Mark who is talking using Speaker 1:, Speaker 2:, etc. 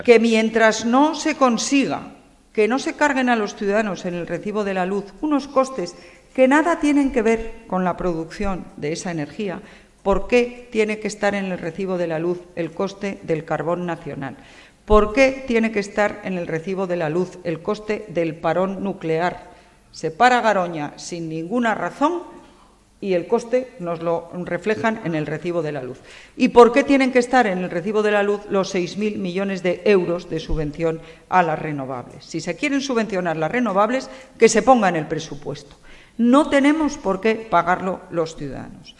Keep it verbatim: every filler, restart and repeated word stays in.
Speaker 1: que mientras no se consiga que no se carguen a los ciudadanos en el recibo de la luz unos costes que nada tienen que ver con la producción de esa energía, ¿por qué tiene que estar en el recibo de la luz el coste del carbón nacional? ¿Por qué tiene que estar en el recibo de la luz el coste del parón nuclear? Se para Garoña sin ninguna razón y el coste nos lo reflejan en el recibo de la luz. ¿Y por qué tienen que estar en el recibo de la luz los seis mil millones de euros de subvención a las renovables? Si se quieren subvencionar las renovables, que se ponga en el presupuesto. No tenemos por qué pagarlo los ciudadanos.